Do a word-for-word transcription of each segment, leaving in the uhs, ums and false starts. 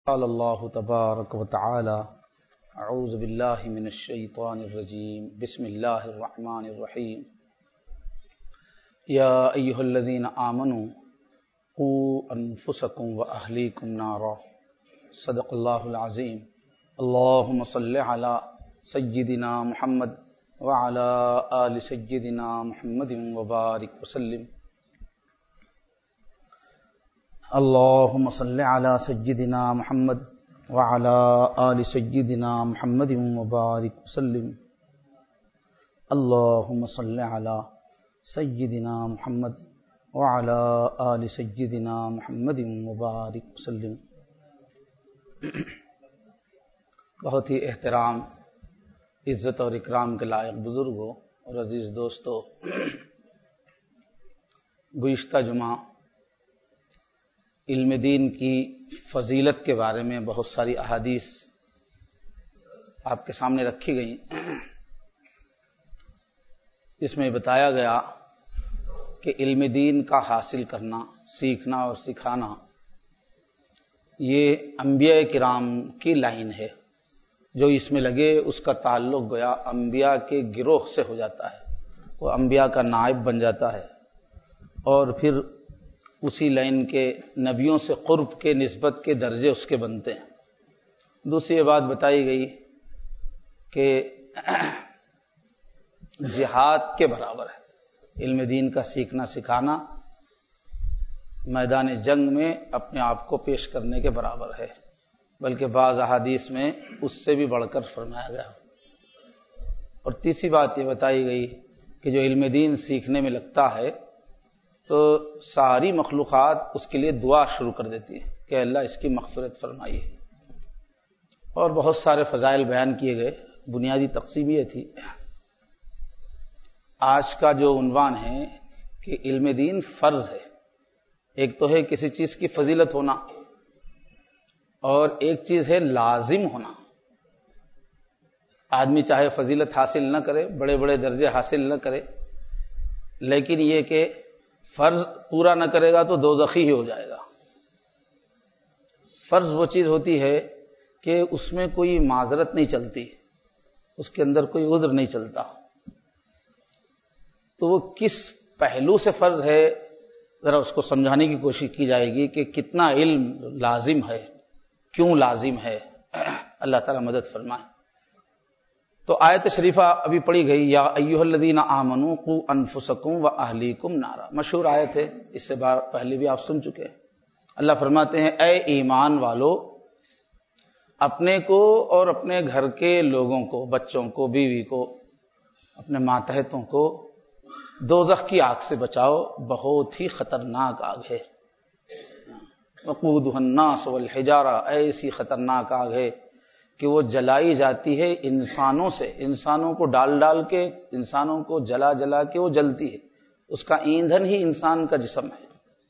قال اللہ تبارک و تعالی اعوذ باللہ من الشیطان الرجیم بسم اللہ الرحمن الرحیم یا ایہا الذین آمنوا قوا انفسکم و اہلیکم نارا صدق اللہ العظیم اللہم صل علی سیدنا محمد وعلی آل سیدنا محمد وبارک وسلم اللہم صل علی سیدنا محمد وعلی آل سیدنا محمد وبارک وسلم اللہم صل علی سیدنا محمد وعلی آل سیدنا محمد وبارک وسلم۔ بہت ہی احترام، عزت اور اکرام کے لائق بزرگوں اور عزیز دوستو، گزشتہ جمعہ علم دین کی فضیلت کے بارے میں بہت ساری احادیث آپ کے سامنے رکھی گئیں، اس میں بتایا گیا کہ علم دین کا حاصل کرنا، سیکھنا اور سکھانا یہ انبیاء کرام کی لائن ہے۔ جو اس میں لگے اس کا تعلق گویا انبیاء کے گروہ سے ہو جاتا ہے، وہ انبیاء کا نائب بن جاتا ہے اور پھر اسی لائن کے نبیوں سے قرب کے نسبت کے درجے اس کے بنتے ہیں۔ دوسری یہ بات بتائی گئی کہ جہاد کے برابر ہے علم دین کا سیکھنا سکھانا، میدان جنگ میں اپنے آپ کو پیش کرنے کے برابر ہے، بلکہ بعض احادیث میں اس سے بھی بڑھ کر فرمایا گیا۔ اور تیسری بات یہ بتائی گئی کہ جو علم دین سیکھنے میں لگتا ہے تو ساری مخلوقات اس کے لیے دعا شروع کر دیتی ہے کہ اللہ اس کی مغفرت فرمائیے، اور بہت سارے فضائل بیان کیے گئے۔ بنیادی تقسیم یہ تھی، آج کا جو عنوان ہے کہ علم دین فرض ہے، ایک تو ہے کسی چیز کی فضیلت ہونا اور ایک چیز ہے لازم ہونا۔ آدمی چاہے فضیلت حاصل نہ کرے، بڑے بڑے درجے حاصل نہ کرے، لیکن یہ کہ فرض پورا نہ کرے گا تو دوزخی ہی ہو جائے گا۔ فرض وہ چیز ہوتی ہے کہ اس میں کوئی معذرت نہیں چلتی، اس کے اندر کوئی عذر نہیں چلتا، تو وہ کس پہلو سے فرض ہے ذرا اس کو سمجھانے کی کوشش کی جائے گی کہ کتنا علم لازم ہے، کیوں لازم ہے۔ اللہ تعالیٰ مدد فرمائے۔ تو آیت شریفہ ابھی پڑھی گئی، یا ایھا الذین آمنوا قوا انفسکم و اہلیکم نارا، مشہور آیت ہے، اس سے بار پہلے بھی آپ سن چکے ہیں۔ اللہ فرماتے ہیں اے ایمان والو، اپنے کو اور اپنے گھر کے لوگوں کو، بچوں کو، بیوی کو، اپنے ماتحتوں کو دوزخ کی آگ سے بچاؤ، بہت ہی خطرناک آگ ہے۔ وقودھا الناس والحجارہ، ایسی خطرناک آگ ہے کہ وہ جلائی جاتی ہے انسانوں سے، انسانوں کو ڈال ڈال کے، انسانوں کو جلا جلا کے وہ جلتی ہے، اس کا ایندھن ہی انسان کا جسم ہے۔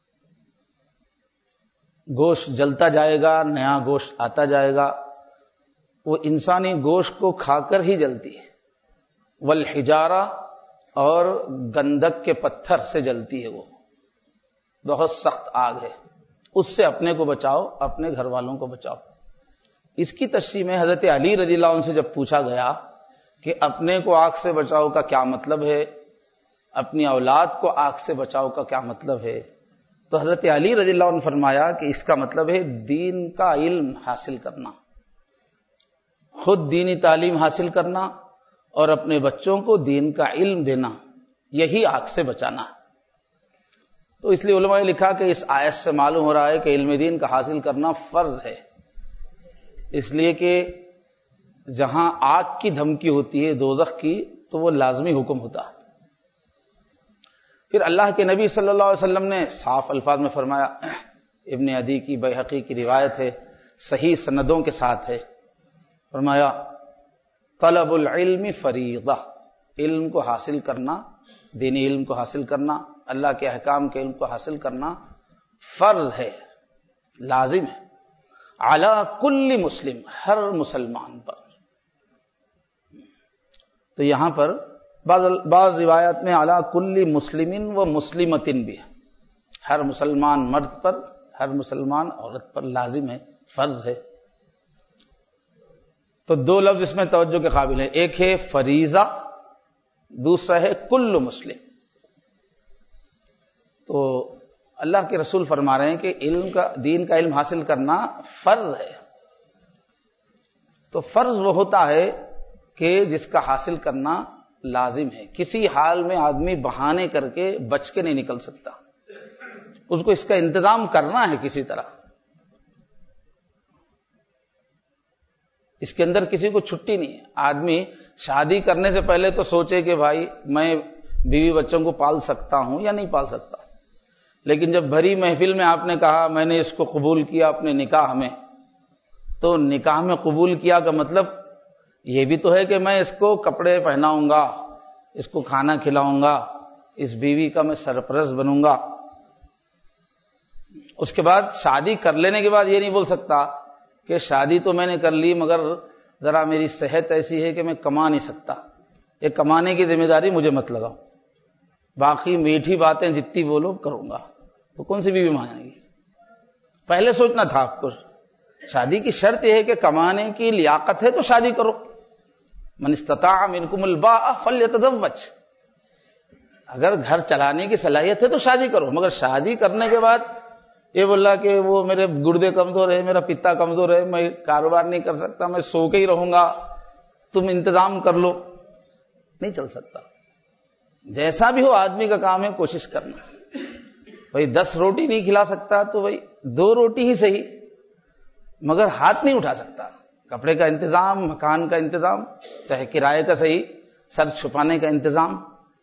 گوشت جلتا جائے گا، نیا گوشت آتا جائے گا، وہ انسانی گوشت کو کھا کر ہی جلتی ہے۔ والحجارہ، اور گندک کے پتھر سے جلتی ہے، وہ بہت سخت آگ ہے، اس سے اپنے کو بچاؤ، اپنے گھر والوں کو بچاؤ۔ اس کی تشریح میں حضرت علی رضی اللہ عنہ سے جب پوچھا گیا کہ اپنے کو آگ سے بچاؤ کا کیا مطلب ہے، اپنی اولاد کو آگ سے بچاؤ کا کیا مطلب ہے، تو حضرت علی رضی اللہ عنہ فرمایا کہ اس کا مطلب ہے دین کا علم حاصل کرنا، خود دینی تعلیم حاصل کرنا اور اپنے بچوں کو دین کا علم دینا، یہی آگ سے بچانا۔ تو اس لیے علماء نے لکھا کہ اس آیت سے معلوم ہو رہا ہے کہ علم دین کا حاصل کرنا فرض ہے، اس لیے کہ جہاں آگ کی دھمکی ہوتی ہے دوزخ کی تو وہ لازمی حکم ہوتا ہے۔ پھر اللہ کے نبی صلی اللہ علیہ وسلم نے صاف الفاظ میں فرمایا، ابن عدی کی بیہقی کی روایت ہے، صحیح سندوں کے ساتھ ہے، فرمایا طلب العلم فریضہ، علم کو حاصل کرنا، دینی علم کو حاصل کرنا، اللہ کے احکام کے علم کو حاصل کرنا فرض ہے، لازم ہے، علی کل مسلم، ہر مسلمان پر۔ تو یہاں پر بعض بعض روایات میں علی کل مسلم و مسلمۃ بھی ہے، ہر مسلمان مرد پر، ہر مسلمان عورت پر لازم ہے، فرض ہے. تو دو لفظ اس میں توجہ کے قابل ہیں، ایک ہے فریضہ، دوسرا ہے کل مسلم. تو اللہ کے رسول فرما رہے ہیں کہ علم کا دین کا علم حاصل کرنا فرض ہے. تو فرض وہ ہوتا ہے کہ جس کا حاصل کرنا لازم ہے، کسی حال میں آدمی بہانے کر کے بچ کے نہیں نکل سکتا، اس کو اس کا انتظام کرنا ہے کسی طرح. اس کے اندر کسی کو چھٹی نہیں ہے. آدمی شادی کرنے سے پہلے تو سوچے کہ بھائی میں بیوی بچوں کو پال سکتا ہوں یا نہیں پال سکتا، لیکن جب بھری محفل میں آپ نے کہا میں نے اس کو قبول کیا اپنے نکاح میں، تو نکاح میں قبول کیا کا مطلب یہ بھی تو ہے کہ میں اس کو کپڑے پہناؤں گا، اس کو کھانا کھلاؤں گا، اس بیوی کا میں سرپرست بنوں گا. اس کے بعد شادی کر لینے کے بعد یہ نہیں بول سکتا کہ شادی تو میں نے کر لی مگر ذرا میری صحت ایسی ہے کہ میں کما نہیں سکتا، یہ کمانے کی ذمہ داری مجھے مت لگاؤ، باقی میٹھی باتیں جتنی بولو کروں گا. تو کون سی بیوی مانگے گی؟ پہلے سوچنا تھا آپ کو. شادی کی شرط یہ ہے کہ کمانے کی لیاقت ہے تو شادی کرو. من استطاع منکم الباء فلیتزوج. اگر گھر چلانے کی صلاحیت ہے تو شادی کرو، مگر شادی کرنے کے بعد یہ بولا کہ وہ میرے گردے کمزور ہے، میرا پتا کمزور ہے، میں کاروبار نہیں کر سکتا، میں سو کے ہی رہوں گا، تم انتظام کر لو، نہیں چل سکتا. جیسا بھی ہو آدمی کا کام ہے کوشش کرنا. بھائی دس روٹی نہیں کھلا سکتا تو بھائی دو روٹی ہی صحیح، مگر ہاتھ نہیں اٹھا سکتا. کپڑے کا انتظام، مکان کا انتظام، چاہے کرائے کا صحیح، سر چھپانے کا انتظام.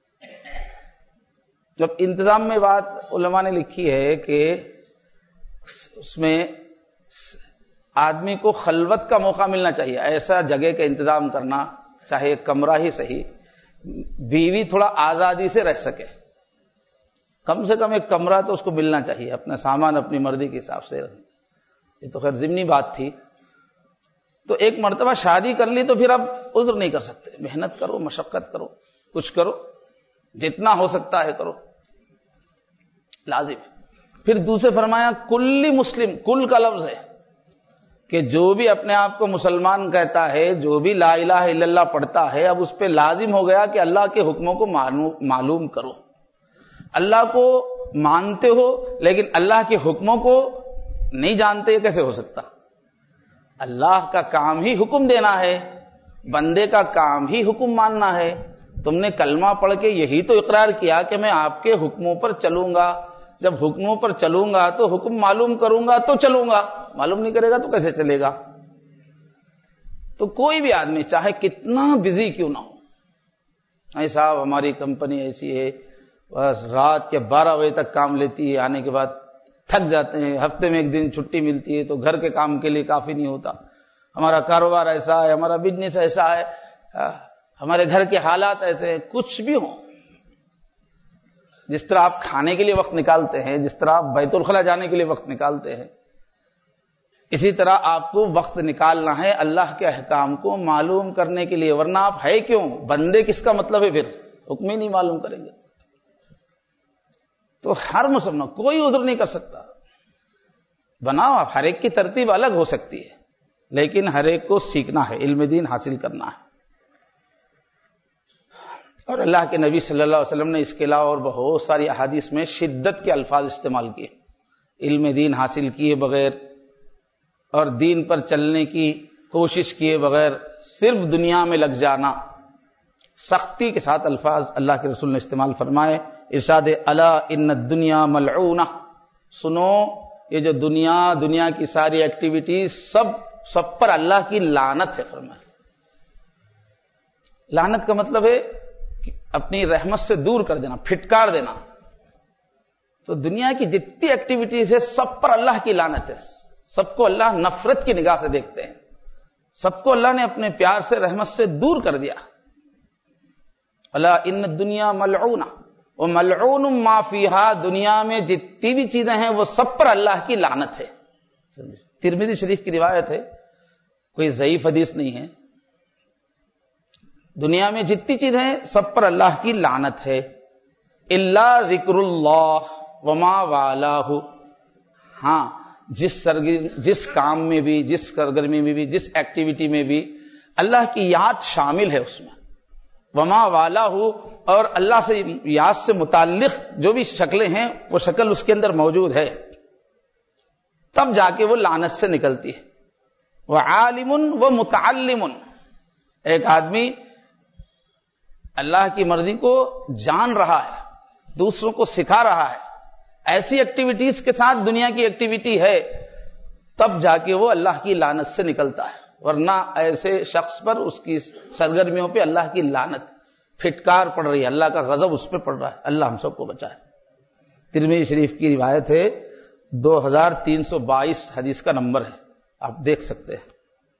جب انتظام میں بات علماء نے لکھی ہے کہ اس میں آدمی کو خلوت کا موقع ملنا چاہیے، ایسا جگہ کا انتظام کرنا، چاہے کمرہ ہی صحیح، بیوی تھوڑا آزادی سے رہ سکے، کم سے کم ایک کمرہ تو اس کو ملنا چاہیے، اپنا سامان اپنی مرضی کے حساب سے. یہ تو خیر ضمنی بات تھی. تو ایک مرتبہ شادی کر لی تو پھر اب عذر نہیں کر سکتے، محنت کرو، مشقت کرو، کچھ کرو، جتنا ہو سکتا ہے کرو، لازم. پھر دوسرے فرمایا کلی مسلم، کل کا لفظ ہے کہ جو بھی اپنے آپ کو مسلمان کہتا ہے، جو بھی لا الہ الا اللہ پڑھتا ہے، اب اس پہ لازم ہو گیا کہ اللہ کے حکموں کو معلوم کرو. اللہ کو مانتے ہو لیکن اللہ کے حکموں کو نہیں جانتے، یہ کیسے ہو سکتا؟ اللہ کا کام ہی حکم دینا ہے، بندے کا کام ہی حکم ماننا ہے. تم نے کلمہ پڑھ کے یہی تو اقرار کیا کہ میں آپ کے حکموں پر چلوں گا. جب حکموں پر چلوں گا تو حکم معلوم کروں گا تو چلوں گا، معلوم نہیں کرے گا تو کیسے چلے گا؟ تو کوئی بھی آدمی چاہے کتنا بزی کیوں نہ ہو، اے صاحب ہماری کمپنی ایسی ہے بس رات کے بارہ بجے تک کام لیتی ہے، آنے کے بعد تھک جاتے ہیں، ہفتے میں ایک دن چھٹی ملتی ہے تو گھر کے کام کے لیے کافی نہیں ہوتا، ہمارا کاروبار ایسا ہے، ہمارا بزنس ایسا ہے، ہمارے گھر کے حالات ایسے ہیں. کچھ بھی ہو، جس طرح آپ کھانے کے لیے وقت نکالتے ہیں، جس طرح آپ بیت الخلا جانے کے لیے وقت نکالتے ہیں، اسی طرح آپ کو وقت نکالنا ہے اللہ کے احکام کو معلوم کرنے کے لیے. ورنہ آپ ہے کیوں بندے، کس کا مطلب ہے؟ پھر حکم ہی نہیں معلوم کریں گے. تو ہر مسلمان کوئی عذر نہیں کر سکتا. بناؤ آپ، ہر ایک کی ترتیب الگ ہو سکتی ہے لیکن ہر ایک کو سیکھنا ہے، علم دین حاصل کرنا ہے. اور اللہ کے نبی صلی اللہ علیہ وسلم نے اس کے علاوہ اور بہت ساری احادیث میں شدت کے الفاظ استعمال کیے. علم دین حاصل کیے بغیر اور دین پر چلنے کی کوشش کیے بغیر صرف دنیا میں لگ جانا، سختی کے ساتھ الفاظ اللہ کے رسول نے استعمال فرمائے. ارشاد الا ان الدنیا ملعونہ، سنو یہ جو دنیا دنیا کی ساری ایکٹیویٹیز سب سب پر اللہ کی لعنت ہے. فرمائے لعنت کا مطلب ہے کہ اپنی رحمت سے دور کر دینا، پھٹکار دینا. تو دنیا کی جتنی ایکٹیویٹیز ہے سب پر اللہ کی لعنت ہے، سب کو اللہ نفرت کی نگاہ سے دیکھتے ہیں، سب کو اللہ نے اپنے پیار سے رحمت سے دور کر دیا. الا ان الدنیا ملعونہ وملعون ما فیہا، دنیا میں جتنی بھی چیزیں ہیں وہ سب پر اللہ کی لعنت ہے. ترمذی شریف کی روایت ہے، کوئی ضعیف حدیث نہیں ہے. دنیا میں جتنی چیزیں ہیں سب پر اللہ کی لعنت ہے. الا ذکر اللہ وما والہ، ہاں جس سرگرم جس کام میں بھی، جس سرگرمی میں بھی، جس ایکٹیویٹی میں بھی اللہ کی یاد شامل ہے اس میں، وما والا ہو، اور اللہ سے یاد سے متعلق جو بھی شکلیں ہیں وہ شکل اس کے اندر موجود ہے، تب جا کے وہ لعنت سے نکلتی ہے۔ وعالم و متعلم، ایک آدمی اللہ کی مرضی کو جان رہا ہے، دوسروں کو سکھا رہا ہے، ایسی ایکٹیویٹیز کے ساتھ دنیا کی ایکٹیویٹی ہے، تب جا کے وہ اللہ کی لعنت سے نکلتا ہے، ورنہ ایسے شخص پر، اس کی سرگرمیوں پہ اللہ کی لعنت پھٹکار پڑ رہی ہے، اللہ کا غضب اس پہ پڑ رہا ہے، اللہ ہم سب کو بچائے۔ ترمذی شریف کی روایت ہے، دو ہزار تین سو بائیس حدیث کا نمبر ہے، آپ دیکھ سکتے ہیں۔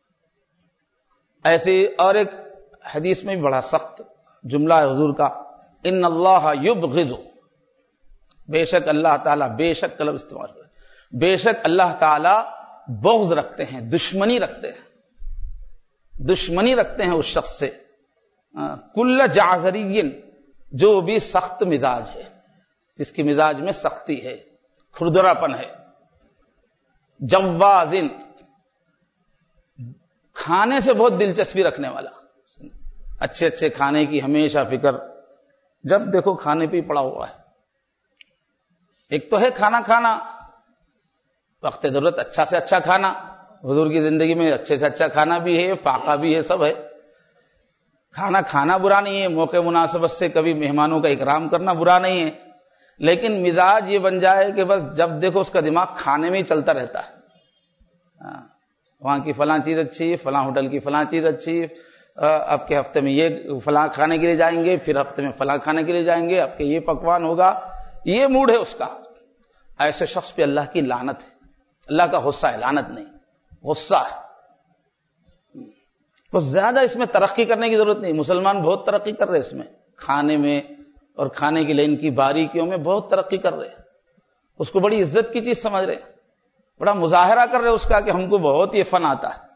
ایسے اور ایک حدیث میں بھی بڑا سخت جملہ ہے حضور کا، ان اللہ یبغض، بے شک اللہ تعالیٰ، بے شک کا لفظ استعمال کرے، بے شک اللہ تعالیٰ بغض رکھتے ہیں، دشمنی رکھتے ہیں، دشمنی رکھتے ہیں اس شخص سے، کل جعزری، جو بھی سخت مزاج ہے، جس کی مزاج میں سختی ہے، کھردرا پن ہے، جوازن، کھانے سے بہت دلچسپی رکھنے والا، اچھے اچھے کھانے کی ہمیشہ فکر، جب دیکھو کھانے پہ ہی پڑا ہوا ہے۔ ایک تو ہے کھانا کھانا، وقت ضرورت اچھا سے اچھا کھانا، حضور کی زندگی میں اچھے سے اچھا کھانا بھی ہے، فاقہ بھی ہے، سب ہے۔ کھانا کھانا برا نہیں ہے، موقع مناسبت سے کبھی مہمانوں کا اکرام کرنا برا نہیں ہے، لیکن مزاج یہ بن جائے کہ بس جب دیکھو اس کا دماغ کھانے میں ہی چلتا رہتا ہے، وہاں کی فلاں چیز اچھی، فلاں ہوٹل کی فلاں چیز اچھی، اب کے ہفتے میں یہ فلاں کھانے کے لیے جائیں گے، پھر ہفتے میں فلاں کھانے کے لیے جائیں گے، اب کے یہ پکوان ہوگا، یہ موڈ ہے اس کا۔ ایسے شخص پہ اللہ کی لعنت ہے، اللہ کا غصہ ہے، لعنت نہیں، غصہ ہے۔ تو زیادہ اس میں ترقی کرنے کی ضرورت نہیں، مسلمان بہت ترقی کر رہے اس میں، کھانے میں اور کھانے کے لیے ان کی باریکیوں میں بہت ترقی کر رہے ہیں، اس کو بڑی عزت کی چیز سمجھ رہے ہیں، بڑا مظاہرہ کر رہے اس کا کہ ہم کو بہت یہ فن آتا ہے۔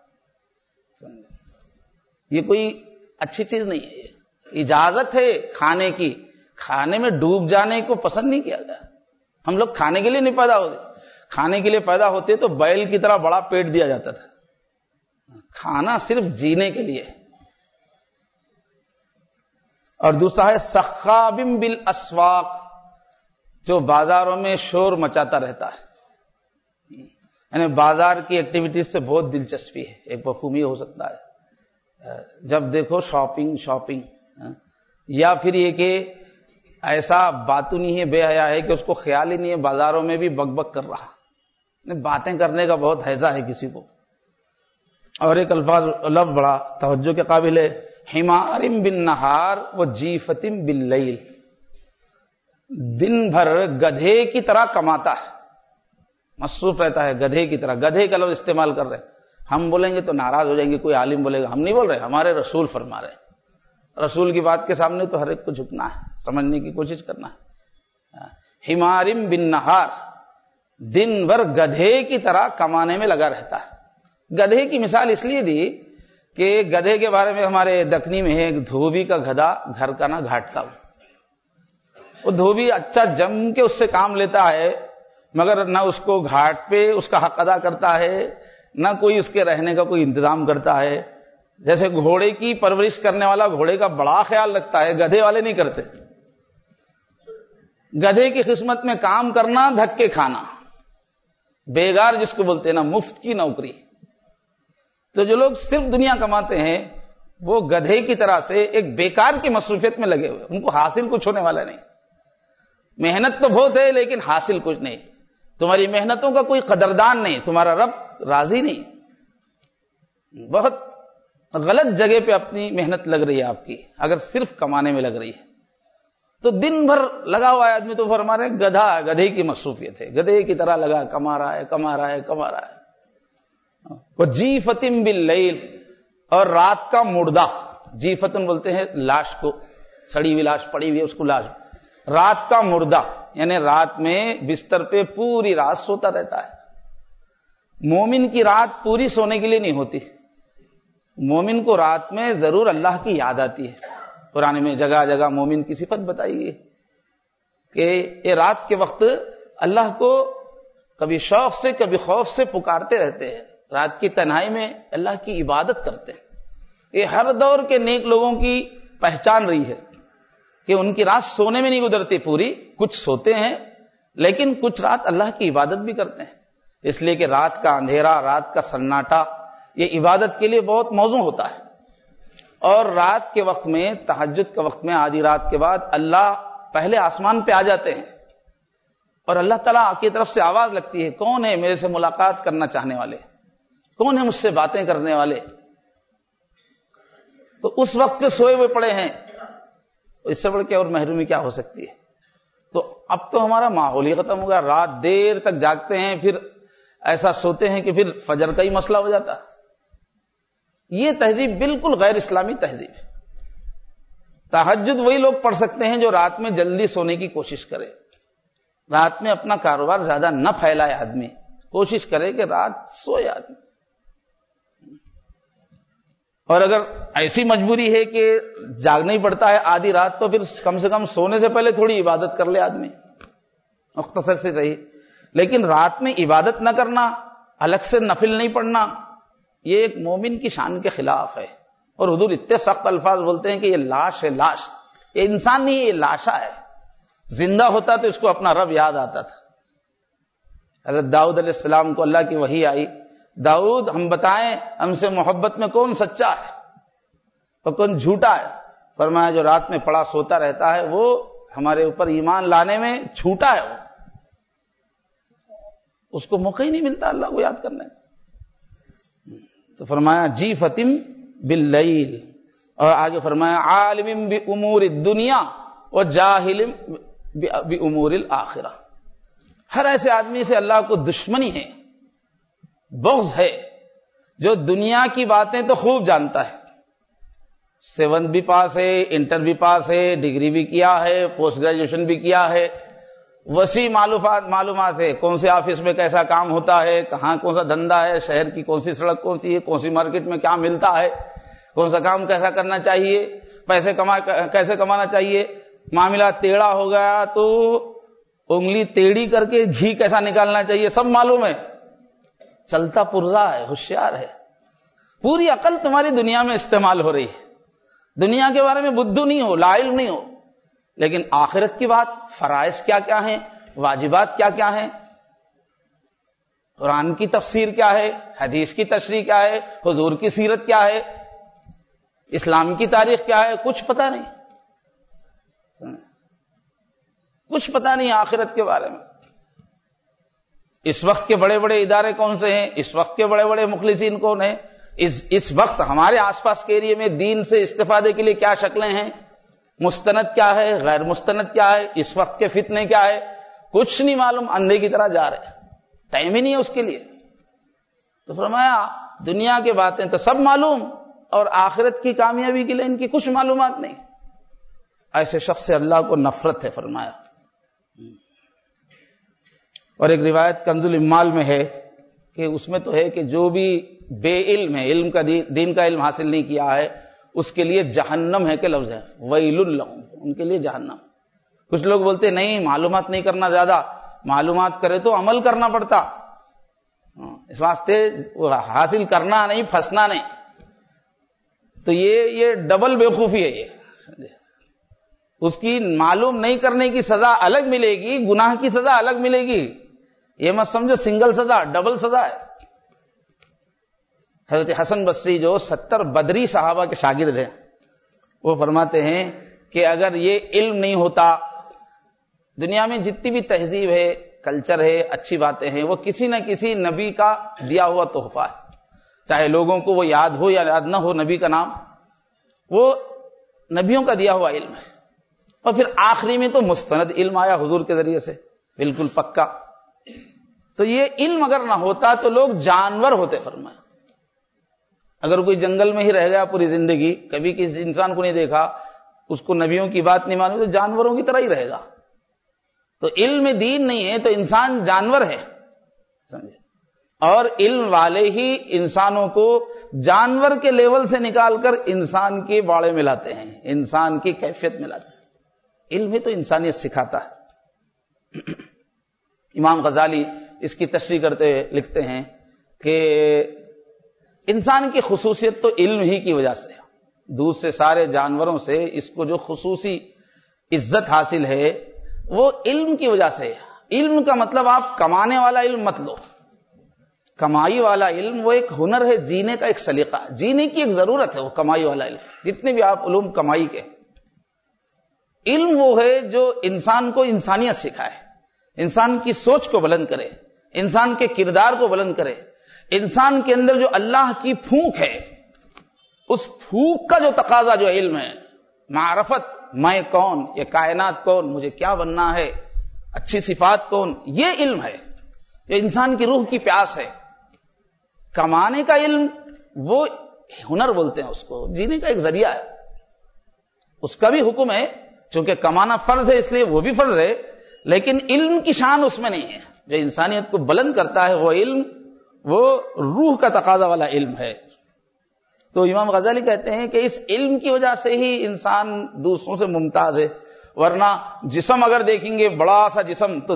یہ کوئی اچھی چیز نہیں ہے، یہ اجازت ہے کھانے کی، کھانے میں ڈوب جانے کو پسند نہیں کیا گیا۔ ہم لوگ کھانے کے لیے نہیں پیدا ہوتے، کھانے کے لیے پیدا ہوتے تو بیل کی طرح بڑا پیٹ دیا جاتا تھا، کھانا صرف جینے کے لیے۔ اور دوسرا ہے سخاب بالاسواق، جو بازاروں میں شور مچاتا رہتا ہے، یعنی بازار کی ایکٹیویٹیز سے بہت دلچسپی ہے، ایک مفہوم یہ ہو سکتا ہے، جب دیکھو شاپنگ شاپنگ، یا پھر یہ کہ ایسا باتونی ہے، بے حیا ہے کہ اس کو خیال ہی نہیں ہے بازاروں میں بھی بک بک کر رہا، باتیں کرنے کا بہت حیضہ ہے کسی کو۔ اور ایک الفاظ لفظ بڑا توجہ کے قابل ہے، حمارم بالنہار و جیفتم باللیل، دن بھر گدھے کی طرح کماتا ہے، مصروف رہتا ہے گدھے کی طرح، گدھے کا لفظ استعمال کر رہے ہیں۔ ہم بولیں گے تو ناراض ہو جائیں گے، کوئی عالم بولے گا، ہم نہیں بول رہے، ہمارے رسول فرما رہے ہیں، رسول کی بات کے سامنے تو ہر ایک کو جھکنا ہے، سمجھنے کی کوشش کرنا ہے۔ حمارم بالنہار، دن بھر گدھے کی طرح کمانے میں لگا رہتا ہے۔ گدھے کی مثال اس لیے دی کہ گدھے کے بارے میں ہمارے دکنی میں ہے، ایک دھوبی کا گدھا گھر کا نہ گھاٹتا، وہ دھوبی اچھا جم کے اس سے کام لیتا ہے، مگر نہ اس کو گھاٹ پہ اس کا حق ادا کرتا ہے، نہ کوئی اس کے رہنے کا کوئی انتظام کرتا ہے۔ جیسے گھوڑے کی پرورش کرنے والا گھوڑے کا بڑا خیال رکھتا ہے، گدھے والے نہیں کرتے۔ گدھے کی خدمت میں کام کرنا، دھکے کھانا، بیگار جس کو بولتے ہیں نا، مفت کی نوکری۔ تو جو لوگ صرف دنیا کماتے ہیں وہ گدھے کی طرح سے ایک بیکار کی مصروفیت میں لگے ہوئے، ان کو حاصل کچھ ہونے والا نہیں۔ محنت تو بہت ہے لیکن حاصل کچھ نہیں، تمہاری محنتوں کا کوئی قدردان نہیں، تمہارا رب راضی نہیں، بہت غلط جگہ پہ اپنی محنت لگ رہی ہے آپ کی اگر صرف کمانے میں لگ رہی ہے۔ تو دن بھر لگا ہوا ہے آدمی، تو فرما رہے گدھا، گدھے کی مصروفیت ہے، گدھے کی طرح لگا، کما رہا ہے کما رہا ہے کما رہا ہے۔ وہ جیفتم باللیل، اور رات کا مردہ، جیفتن بولتے ہیں لاش کو، سڑی ہوئی لاش پڑی ہوئی ہے اس کو لاش، رات کا مردہ یعنی رات میں بستر پہ پوری رات سوتا رہتا ہے۔ مومن کی رات پوری سونے کے لیے نہیں ہوتی، مومن کو رات میں ضرور اللہ کی یاد آتی ہے۔ قرآن میں جگہ جگہ مومن کی صفت بتائی ہے کہ یہ رات کے وقت اللہ کو کبھی شوق سے کبھی خوف سے پکارتے رہتے ہیں، رات کی تنہائی میں اللہ کی عبادت کرتے ہیں۔ یہ ہر دور کے نیک لوگوں کی پہچان رہی ہے کہ ان کی رات سونے میں نہیں گزرتی پوری، کچھ سوتے ہیں لیکن کچھ رات اللہ کی عبادت بھی کرتے ہیں، اس لیے کہ رات کا اندھیرا، رات کا سناٹا یہ عبادت کے لیے بہت موزوں ہوتا ہے۔ اور رات کے وقت میں، تہجد کے وقت میں، آدھی رات کے بعد اللہ پہلے آسمان پہ آ جاتے ہیں اور اللہ تعالیٰ کی طرف سے آواز لگتی ہے، کون ہے میرے سے ملاقات کرنا چاہنے والے، کون ہے مجھ سے باتیں کرنے والے؟ تو اس وقت پہ سوئے ہوئے پڑے ہیں، اس سے بڑھ کے اور محرومی کیا ہو سکتی ہے؟ تو اب تو ہمارا ماحول ہی ختم ہو گیا، رات دیر تک جاگتے ہیں، پھر ایسا سوتے ہیں کہ پھر فجر کا ہی مسئلہ ہو جاتا۔ یہ تہذیب بالکل غیر اسلامی تہذیب ہے۔ تہجد وہی لوگ پڑھ سکتے ہیں جو رات میں جلدی سونے کی کوشش کرے، رات میں اپنا کاروبار زیادہ نہ پھیلائے، آدمی کوشش کرے کہ رات سوئے آدمی۔ اور اگر ایسی مجبوری ہے کہ جاگنا ہی پڑتا ہے آدھی رات، تو پھر کم سے کم سونے سے پہلے تھوڑی عبادت کر لے آدمی، مختصر سے صحیح۔ لیکن رات میں عبادت نہ کرنا، الگ سے نفل نہیں پڑھنا، یہ ایک مومن کی شان کے خلاف ہے۔ اور حضور اتنے سخت الفاظ بولتے ہیں کہ یہ لاش ہے، لاش، یہ انسان نہیں ہے، یہ لاشا ہے۔ زندہ ہوتا تو اس کو اپنا رب یاد آتا تھا۔ حضرت داؤد علیہ السلام کو اللہ کی وحی آئی، داؤد ہم بتائیں ہم سے محبت میں کون سچا ہے اور کون جھوٹا ہے؟ فرمایا جو رات میں پڑا سوتا رہتا ہے وہ ہمارے اوپر ایمان لانے میں جھوٹا ہے، وہ اس کو موقع ہی نہیں ملتا اللہ کو یاد کرنے کا۔ تو فرمایا جی فتم باللیل، اور آگے فرمایا عالم بامور الدنیا و جاہل بامور الآخرہ۔ ہر ایسے آدمی سے اللہ کو دشمنی ہے، بغض ہے جو دنیا کی باتیں تو خوب جانتا ہے، سیونتھ بھی پاس ہے، انٹر بھی پاس ہے، ڈگری بھی کیا ہے، پوسٹ گریجویشن بھی کیا ہے، وسیع معلومات معلومات ہے، کون سے آفس میں کیسا کام ہوتا ہے، کہاں کون سا دھندا ہے، شہر کی کون سی سڑک کون سی ہے، کون سی مارکیٹ میں کیا ملتا ہے، کون سا کام کیسا کرنا چاہیے، پیسے کما کیسے کمانا چاہیے، معاملہ ٹیڑھا ہو گیا تو انگلی ٹیڑھی کر کے گھی کیسا نکالنا چاہیے، سب معلوم ہے، چلتا پرزا ہے، ہوشیار ہے، پوری عقل تمہاری دنیا میں استعمال ہو رہی ہے، دنیا کے بارے میں بدھو نہیں ہو، لا علم نہیں ہو، لیکن آخرت کی بات، فرائض کیا کیا ہیں، واجبات کیا کیا ہیں، قرآن کی تفسیر کیا ہے، حدیث کی تشریح کیا ہے، حضور کی سیرت کیا ہے، اسلام کی تاریخ کیا ہے، کچھ پتہ نہیں، کچھ پتہ نہیں آخرت کے بارے میں۔ اس وقت کے بڑے بڑے ادارے کون سے ہیں، اس وقت کے بڑے بڑے مخلصین کون ہیں، اس اس وقت ہمارے آس پاس کے ایریے میں دین سے استفادے کے لیے کیا شکلیں ہیں، مستند کیا ہے، غیر مستند کیا ہے، اس وقت کے فتنے کیا ہے، کچھ نہیں معلوم، اندھے کی طرح جا رہے ہیں، ٹائم ہی نہیں ہے اس کے لیے۔ تو فرمایا دنیا کی باتیں تو سب معلوم اور آخرت کی کامیابی کے لیے ان کی کچھ معلومات نہیں، ایسے شخص سے اللہ کو نفرت ہے فرمایا۔ اور ایک روایت کنز الامال میں ہے کہ اس میں تو ہے کہ جو بھی بے علم ہے، علم کا دین کا علم حاصل نہیں کیا ہے، اس کے لیے جہنم ہے کہ لفظ ہے، ویل لہم، ان کے لیے جہنم۔ کچھ لوگ بولتے نہیں معلومات نہیں کرنا، زیادہ معلومات کرے تو عمل کرنا پڑتا، اس واسطے حاصل کرنا نہیں، پھنسنا نہیں، تو یہ یہ ڈبل بیوقوفی ہے، یہ اس کی معلوم نہیں کرنے کی سزا الگ ملے گی، گناہ کی سزا الگ ملے گی، یہ مت سمجھو سنگل سزا، ڈبل سزا ہے۔ حضرت حسن بصری جو ستر بدری صحابہ کے شاگرد ہیں، وہ فرماتے ہیں کہ اگر یہ علم نہیں ہوتا، دنیا میں جتنی بھی تہذیب ہے، کلچر ہے، اچھی باتیں ہیں، وہ کسی نہ کسی نبی کا دیا ہوا تحفہ ہے، چاہے لوگوں کو وہ یاد ہو یا یاد نہ ہو نبی کا نام، وہ نبیوں کا دیا ہوا علم ہے۔ اور پھر آخری میں تو مستند علم آیا حضور کے ذریعے سے، بالکل پکا۔ تو یہ علم اگر نہ ہوتا تو لوگ جانور ہوتے فرمایا۔ اگر کوئی جنگل میں ہی رہ گیا پوری زندگی، کبھی کسی انسان کو نہیں دیکھا، اس کو نبیوں کی بات نہیں معلوم، تو جانوروں کی طرح ہی رہے گا۔ تو علم دین نہیں ہے تو انسان جانور ہے، سمجھے؟ اور علم والے ہی انسانوں کو جانور کے لیول سے نکال کر انسان کے باڑے میں لاتے ہیں، انسان کی کیفیت میں لاتے ہیں۔ علم ہی تو انسانیت سکھاتا ہے۔ امام غزالی اس کی تشریح کرتے ہوئے لکھتے ہیں کہ انسان کی خصوصیت تو علم ہی کی وجہ سے، دوسرے سارے جانوروں سے اس کو جو خصوصی عزت حاصل ہے وہ علم کی وجہ سے۔ علم کا مطلب آپ کمانے والا علم مت لو، کمائی والا علم وہ ایک ہنر ہے، جینے کا ایک سلیقہ، جینے کی ایک ضرورت ہے وہ کمائی والا علم۔ جتنے بھی آپ علوم کمائی کے، علم وہ ہے جو انسان کو انسانیت سکھائے، انسان کی سوچ کو بلند کرے، انسان کے کردار کو بلند کرے، انسان کے اندر جو اللہ کی پھونک ہے اس پھونک کا جو تقاضا جو علم ہے، معرفت، میں کون، یہ کائنات کون، مجھے کیا بننا ہے، اچھی صفات کون، یہ علم ہے، یہ انسان کی روح کی پیاس ہے۔ کمانے کا علم وہ ہنر بولتے ہیں اس کو، جینے کا ایک ذریعہ ہے، اس کا بھی حکم ہے، چونکہ کمانا فرض ہے اس لیے وہ بھی فرض ہے، لیکن علم کی شان اس میں نہیں ہے۔ جو انسانیت کو بلند کرتا ہے وہ علم، وہ روح کا تقاضا والا علم ہے۔ تو امام غزالی کہتے ہیں کہ اس علم کی وجہ سے ہی انسان دوسروں سے ممتاز ہے، ورنہ جسم اگر دیکھیں گے، بڑا سا جسم، تو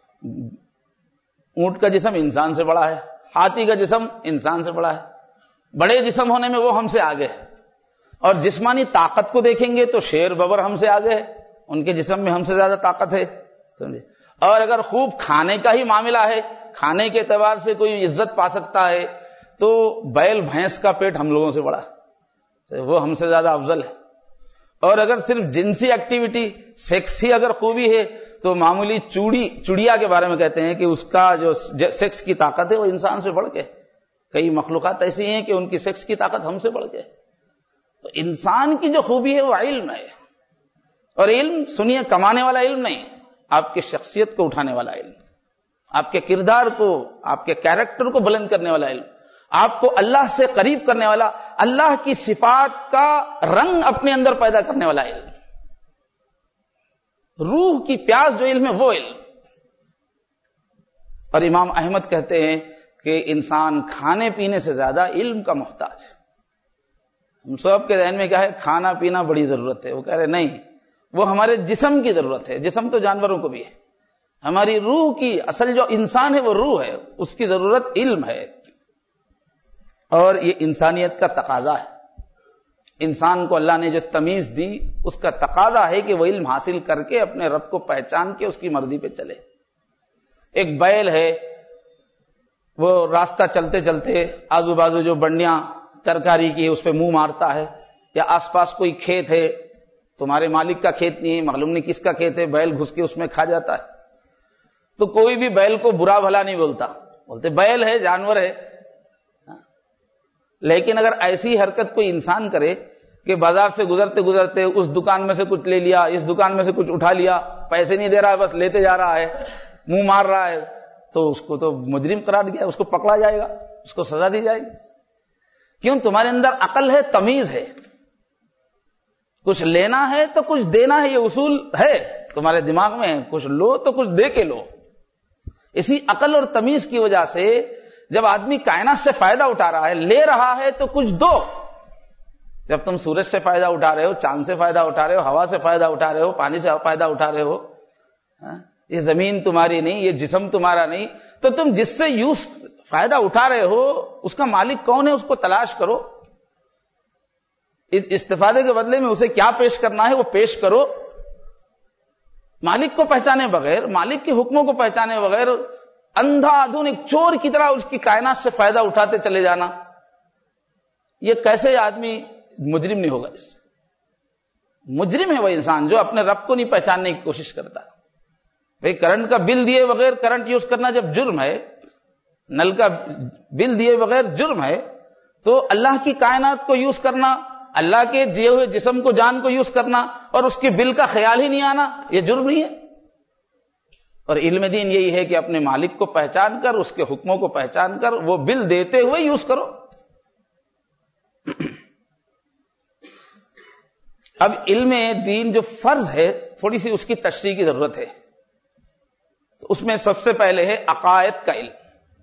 اونٹ کا جسم انسان سے بڑا ہے، ہاتھی کا جسم انسان سے بڑا ہے، بڑے جسم ہونے میں وہ ہم سے آگے ہے۔ اور جسمانی طاقت کو دیکھیں گے تو شیر ببر ہم سے آگے ہے، ان کے جسم میں ہم سے زیادہ طاقت ہے، سمجھے۔ اور اگر خوب کھانے کا ہی معاملہ ہے، کھانے کے اعتبار سے کوئی عزت پا سکتا ہے، تو بیل بھینس کا پیٹ ہم لوگوں سے بڑا ہے، وہ ہم سے زیادہ افضل ہے۔ اور اگر صرف جنسی ایکٹیویٹی، سیکس ہی اگر خوبی ہے، تو معمولی چوڑی چڑیا کے بارے میں کہتے ہیں کہ اس کا جو سیکس کی طاقت ہے وہ انسان سے بڑھ کے، کئی مخلوقات ایسی ہیں کہ ان کی سیکس کی طاقت ہم سے بڑھ کے۔ تو انسان کی جو خوبی ہے وہ علم ہے، اور علم سنیے کمانے والا علم نہیں، آپ کی شخصیت کو اٹھانے والا علم، آپ کے کردار کو، آپ کے کیریکٹر کو بلند کرنے والا علم، آپ کو اللہ سے قریب کرنے والا، اللہ کی صفات کا رنگ اپنے اندر پیدا کرنے والا علم، روح کی پیاس جو علم ہے وہ علم۔ اور امام احمد کہتے ہیں کہ انسان کھانے پینے سے زیادہ علم کا محتاج ہے۔ ہم سب کے ذہن میں کیا ہے، کھانا پینا بڑی ضرورت ہے، وہ کہہ رہے نہیں، وہ ہمارے جسم کی ضرورت ہے، جسم تو جانوروں کو بھی ہے، ہماری روح کی، اصل جو انسان ہے وہ روح ہے، اس کی ضرورت علم ہے، اور یہ انسانیت کا تقاضا ہے۔ انسان کو اللہ نے جو تمیز دی اس کا تقاضا ہے کہ وہ علم حاصل کر کے اپنے رب کو پہچان کے اس کی مرضی پہ چلے۔ ایک بیل ہے، وہ راستہ چلتے چلتے آزو بازو جو بنڈیاں ترکاری کی ہے اس پہ منہ مارتا ہے، یا آس پاس کوئی کھیت ہے، تمہارے مالک کا کھیت نہیں ہے، معلوم نہیں کس کا کھیت ہے، بیل گھس کے اس میں کھا جاتا ہے، تو کوئی بھی بیل کو برا بھلا نہیں بولتا، بولتے بیل ہے، جانور ہے۔ لیکن اگر ایسی حرکت کوئی انسان کرے کہ بازار سے گزرتے گزرتے اس دکان میں سے کچھ لے لیا، اس دکان میں سے کچھ اٹھا لیا، پیسے نہیں دے رہا ہے، بس لیتے جا رہا ہے، منہ مار رہا ہے، تو اس کو تو مجرم قرار دیا، اس کو پکڑا جائے گا، اس کو سزا دی جائے گی۔ کیوں؟ تمہارے اندر عقل ہے، تمیز ہے، کچھ لینا ہے تو کچھ دینا ہے، یہ اصول ہے تمہارے دماغ میں، کچھ لو تو کچھ دے کے لو۔ اسی عقل اور تمیز کی وجہ سے جب آدمی کائنات سے فائدہ اٹھا رہا ہے، لے رہا ہے تو کچھ دو۔ جب تم سورج سے فائدہ اٹھا رہے ہو، چاند سے فائدہ اٹھا رہے ہو، ہوا سے فائدہ اٹھا رہے ہو، پانی سے فائدہ اٹھا رہے ہو، یہ زمین تمہاری نہیں، یہ جسم تمہارا نہیں، تو تم جس سے یوز فائدہ اٹھا رہے ہو اس کا مالک کون ہے، اس کو تلاش کرو، اس استفادے کے بدلے میں اسے کیا پیش کرنا ہے وہ پیش کرو۔ مالک کو پہچانے بغیر، مالک کے حکموں کو پہچانے بغیر اندھا ادھون ایک چور کی طرح اس کی کائنات سے فائدہ اٹھاتے چلے جانا، یہ کیسے آدمی مجرم نہیں ہوگا؟ اس مجرم ہے وہ انسان جو اپنے رب کو نہیں پہچاننے کی کوشش کرتا۔ بھئی کرنٹ کا بل دیے بغیر کرنٹ یوز کرنا جب جرم ہے، نل کا بل دیے بغیر جرم ہے، تو اللہ کی کائنات کو یوز کرنا، اللہ کے دیے ہوئے جسم کو، جان کو یوز کرنا اور اس کے بل کا خیال ہی نہیں آنا، یہ جرم نہیں ہے۔ اور علم دین یہی ہے کہ اپنے مالک کو پہچان کر، اس کے حکموں کو پہچان کر وہ بل دیتے ہوئے یوز کرو۔ اب علم دین جو فرض ہے، تھوڑی سی اس کی تشریح کی ضرورت ہے۔ تو اس میں سب سے پہلے ہے عقائد کا علم۔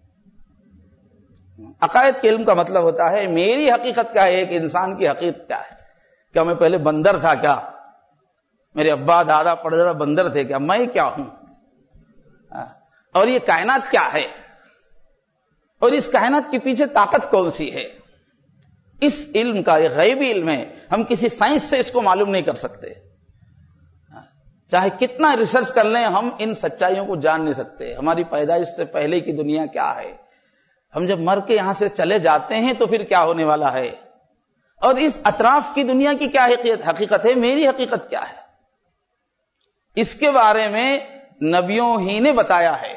عقائد کے علم کا مطلب ہوتا ہے میری حقیقت کیا ہے، ایک انسان کی حقیقت کیا ہے، کیا میں پہلے بندر تھا، کیا میرے ابا دادا پردادا بندر تھے، کیا میں کیا ہوں، اور یہ کائنات کیا ہے اور اس کائنات کے پیچھے طاقت کون سی ہے، اس علم کا یہ غیبی علم ہے، ہم کسی سائنس سے اس کو معلوم نہیں کر سکتے، چاہے کتنا ریسرچ کر لیں ہم ان سچائیوں کو جان نہیں سکتے۔ ہماری پیدائش سے پہلے کی دنیا کیا ہے، ہم جب مر کے یہاں سے چلے جاتے ہیں تو پھر کیا ہونے والا ہے، اور اس اطراف کی دنیا کی کیا حقیقت ہے، میری حقیقت کیا ہے، اس کے بارے میں نبیوں ہی نے بتایا ہے۔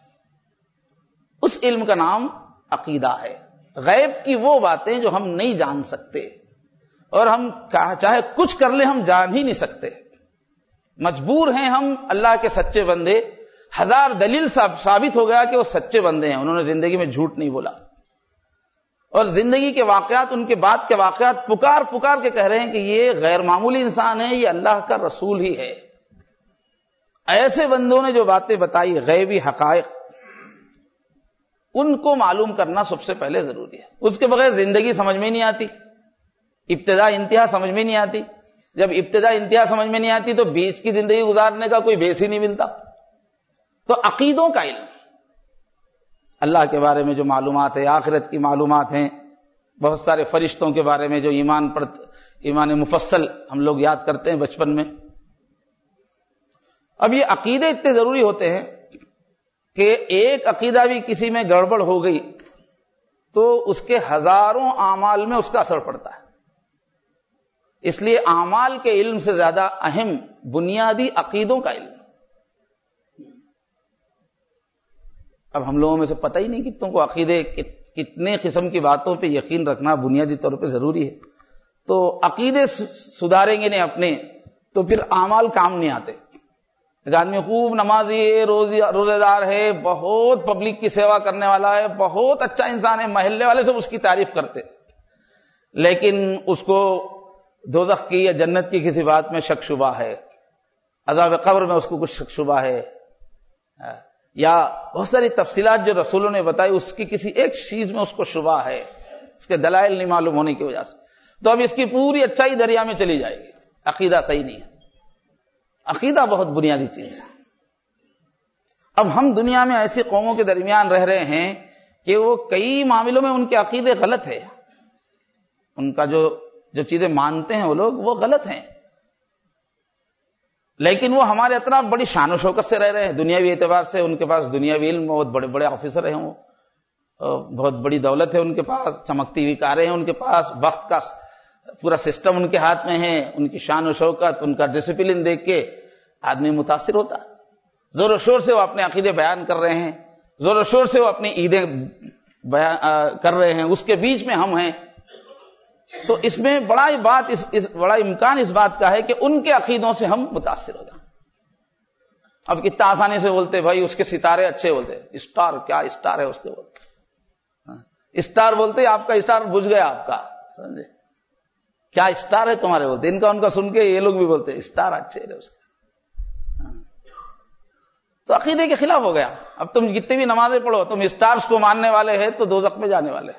اس علم کا نام عقیدہ ہے، غیب کی وہ باتیں جو ہم نہیں جان سکتے، اور ہم چاہے کچھ کر لیں ہم جان ہی نہیں سکتے، مجبور ہیں ہم اللہ کے سچے بندے، ہزار دلیل ثابت ہو گیا کہ وہ سچے بندے ہیں، انہوں نے زندگی میں جھوٹ نہیں بولا، اور زندگی کے واقعات، ان کے بعد کے واقعات پکار پکار کے کہہ رہے ہیں کہ یہ غیر معمولی انسان ہے، یہ اللہ کا رسول ہی ہے۔ ایسے بندوں نے جو باتیں بتائی، غیبی حقائق، ان کو معلوم کرنا سب سے پہلے ضروری ہے، اس کے بغیر زندگی سمجھ میں نہیں آتی، ابتدا انتہا سمجھ میں نہیں آتی، جب ابتدا انتہا سمجھ میں نہیں آتی تو بیچ کی زندگی گزارنے کا کوئی بیس ہی نہیں ملتا۔ تو عقیدوں کا علم، اللہ کے بارے میں جو معلومات ہے، آخرت کی معلومات ہیں، بہت سارے فرشتوں کے بارے میں جو ایمان پر ایمان مفصل ہم لوگ یاد کرتے ہیں بچپن میں۔ اب یہ عقیدے اتنے ضروری ہوتے ہیں کہ ایک عقیدہ بھی کسی میں گڑبڑ ہو گئی تو اس کے ہزاروں اعمال میں اس کا اثر پڑتا ہے، اس لیے اعمال کے علم سے زیادہ اہم بنیادی عقیدوں کا علم۔ اب ہم لوگوں میں سے پتہ ہی نہیں کتنوں کو عقیدے کتنے قسم کی باتوں پہ یقین رکھنا بنیادی طور پہ ضروری ہے۔ تو عقیدے سدھاریں گے نہیں اپنے تو پھر اعمال کام نہیں آتے۔ ایک آدمی خوب نمازی ہے، روزے دار ہے، بہت پبلک کی سیوا کرنے والا ہے، بہت اچھا انسان ہے، محلے والے سب اس کی تعریف کرتے، لیکن اس کو دوزخ کی یا جنت کی کسی بات میں شک شبہ ہے، عذاب قبر میں اس کو کچھ شک شبہ ہے، یا بہت ساری تفصیلات جو رسولوں نے بتائی اس کی کسی ایک چیز میں اس کو شبہ ہے، اس کے دلائل نہیں معلوم ہونے کی وجہ سے، تو اب اس کی پوری اچھائی دریا میں چلی جائے گی، عقیدہ صحیح نہیں ہے۔ عقیدہ بہت بنیادی چیز ہے۔ اب ہم دنیا میں ایسی قوموں کے درمیان رہ رہے ہیں کہ وہ کئی معاملوں میں ان کے عقیدے غلط ہے، ان کا جو جو چیزیں مانتے ہیں وہ لوگ وہ غلط ہیں، لیکن وہ ہمارے اطراف بڑی شان و شوکت سے رہ رہے ہیں، دنیاوی اعتبار سے ان کے پاس دنیاوی علم، بہت بڑے بڑے آفیسر ہیں، وہ بہت بڑی دولت ہے ان کے پاس، چمکتی ہوئی کاریں ہیں ان کے پاس، وقت کا پورا سسٹم ان کے ہاتھ میں ہے، ان کی شان و شوکت، ان کا ڈسپلن دیکھ کے آدمی متاثر ہوتا ہے، زور و شور سے وہ اپنے عقیدے بیان کر رہے ہیں، زور و شور سے وہ اپنی عیدیں بیان کر رہے ہیں، اس کے بیچ میں ہم ہیں، تو اس میں بڑا بات اس, اس بڑا امکان اس بات کا ہے کہ ان کے عقیدوں سے ہم متاثر ہو جائیں۔ اب کتنا آسانی سے بولتے بھائی اس کے ستارے اچھے ہوتے، اسٹار کیا اسٹار ہے اس کے، بولتے اسٹار بولتے آپ کا اسٹار بجھ گیا آپ کا، سمجھے کیا اسٹار ہے تمہارے، بولتے ان کا ان کا سن کے یہ لوگ بھی بولتے اسٹار اچھے ہے اس کے، تو عقیدے کے خلاف ہو گیا۔ اب تم جتنے بھی نمازیں پڑھو تم اسٹارز کو ماننے والے ہیں تو دوزخ میں جانے والے ہیں۔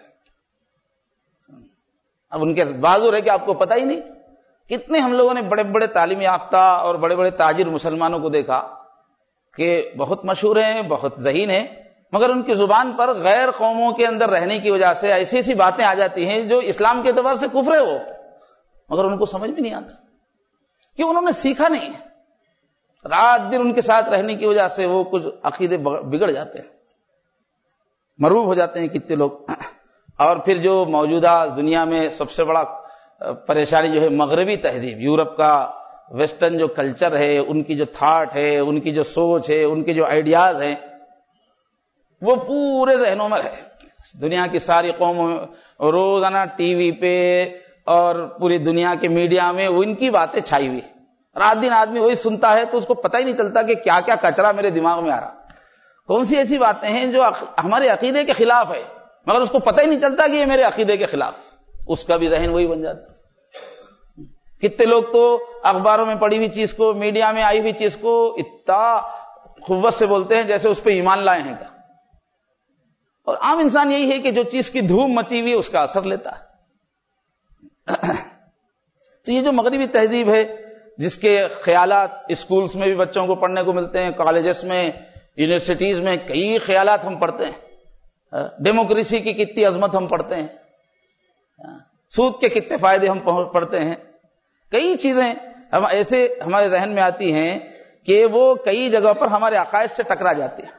اب ان کے بازو ہے کہ آپ کو پتہ ہی نہیں، کتنے ہم لوگوں نے بڑے بڑے تعلیم یافتہ اور بڑے بڑے تاجر مسلمانوں کو دیکھا کہ بہت مشہور ہیں، بہت ذہین ہیں، مگر ان کی زبان پر غیر قوموں کے اندر رہنے کی وجہ سے ایسی ایسی باتیں آ جاتی ہیں جو اسلام کے اعتبار سے کفر ہے، وہ مگر ان کو سمجھ بھی نہیں آتا کہ انہوں نے سیکھا نہیں ہے، رات دن ان کے ساتھ رہنے کی وجہ سے وہ کچھ عقیدے بگڑ جاتے ہیں، مروب ہو جاتے ہیں کتنے لوگ۔ اور پھر جو موجودہ دنیا میں سب سے بڑا پریشانی جو ہے مغربی تہذیب، یورپ کا ویسٹرن جو کلچر ہے، ان کی جو تھاٹ ہے، ان کی جو سوچ ہے، ان کے جو آئیڈیاز ہیں، وہ پورے ذہنوں میں ہے۔ دنیا کی ساری قوموں میں روزانہ ٹی وی پہ اور پوری دنیا کے میڈیا میں وہ ان کی باتیں چھائی ہوئی، رات دن آدمی وہی سنتا ہے تو اس کو پتہ ہی نہیں چلتا کہ کیا کیا کچرا میرے دماغ میں آ رہا، کون سی ایسی باتیں ہیں جو ہمارے عقیدے کے خلاف ہے، مگر اس کو پتہ ہی نہیں چلتا کہ یہ میرے عقیدے کے خلاف، اس کا بھی ذہن وہی بن جاتا۔ کتنے لوگ تو اخباروں میں پڑھی ہوئی چیز کو، میڈیا میں آئی ہوئی چیز کو اتنا قوت سے بولتے ہیں جیسے اس پہ ایمان لائے ہیں کیا، اور عام انسان یہی ہے کہ جو چیز کی دھوم مچی ہوئی اس کا اثر لیتا ہے۔ تو یہ جو مغربی تہذیب ہے جس کے خیالات اسکولز میں بھی بچوں کو پڑھنے کو ملتے ہیں، کالجز میں، یونیورسٹیز میں کئی خیالات ہم پڑھتے ہیں، ڈیموکریسی کی کتنی عظمت ہم پڑھتے ہیں، سود کے کتنے فائدے ہم پڑھتے ہیں، کئی چیزیں ہم ایسے ہمارے ذہن میں آتی ہیں کہ وہ کئی جگہ پر ہمارے عقائد سے ٹکرا جاتی ہیں۔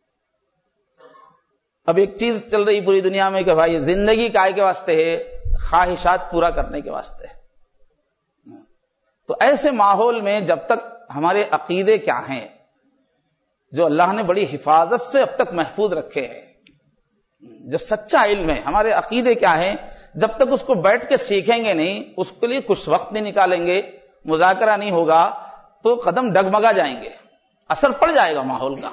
اب ایک چیز چل رہی پوری دنیا میں کہ بھائی زندگی کائے کے واسطے ہے، خواہشات پورا کرنے کے واسطے ہے۔ تو ایسے ماحول میں جب تک ہمارے عقیدے کیا ہیں جو اللہ نے بڑی حفاظت سے اب تک محفوظ رکھے ہیں، جو سچا علم ہے، ہمارے عقیدے کیا ہیں، جب تک اس کو بیٹھ کے سیکھیں گے نہیں، اس کے لیے کچھ وقت نہیں نکالیں گے، مذاکرہ نہیں ہوگا، تو قدم ڈگمگا جائیں گے، اثر پڑ جائے گا ماحول کا۔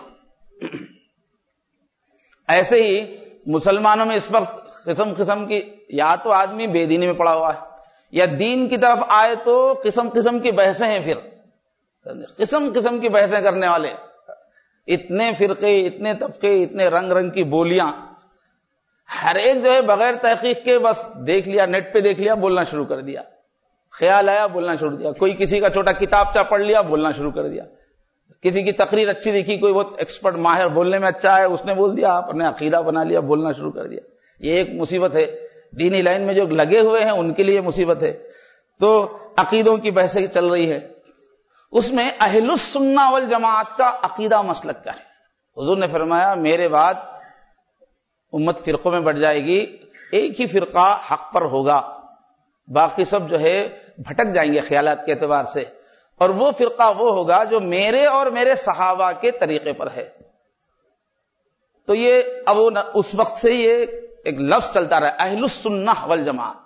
ایسے ہی مسلمانوں میں اس وقت قسم قسم کی، یا تو آدمی بے دینی میں پڑا ہوا ہے، یا دین کی طرف آئے تو قسم قسم کی بحثیں ہیں، پھر قسم قسم کی بحثیں کرنے والے، اتنے فرقے، اتنے طبقے، اتنے رنگ رنگ کی بولیاں، ہر ایک جو ہے بغیر تحقیق کے بس دیکھ لیا، نیٹ پہ دیکھ لیا، بولنا شروع کر دیا، خیال آیا بولنا شروع کیا، کوئی کسی کا چھوٹا کتابچہ پڑھ لیا، بولنا شروع کر دیا، کسی کی تقریر اچھی دیکھی، کوئی بہت ایکسپرٹ ماہر بولنے میں اچھا ہے، اس نے بول دیا، آپ نے عقیدہ بنا لیا، بولنا شروع کر دیا۔ یہ ایک مصیبت ہے، دینی لائن میں جو لگے ہوئے ہیں ان کے لیے مصیبت ہے۔ تو عقیدوں کی بحثیں چل رہی ہے، اس میں اہل السنہ والجماعت کا عقیدہ مسلک کا ہے۔ حضور نے فرمایا میرے بعد امت فرقوں میں بٹ جائے گی، ایک ہی فرقہ حق پر ہوگا، باقی سب جو ہے بھٹک جائیں گے خیالات کے اعتبار سے، اور وہ فرقہ وہ ہوگا جو میرے اور میرے صحابہ کے طریقے پر ہے۔ تو یہ اب اس وقت سے یہ ایک لفظ چلتا رہا اہل السنہ والجماعت،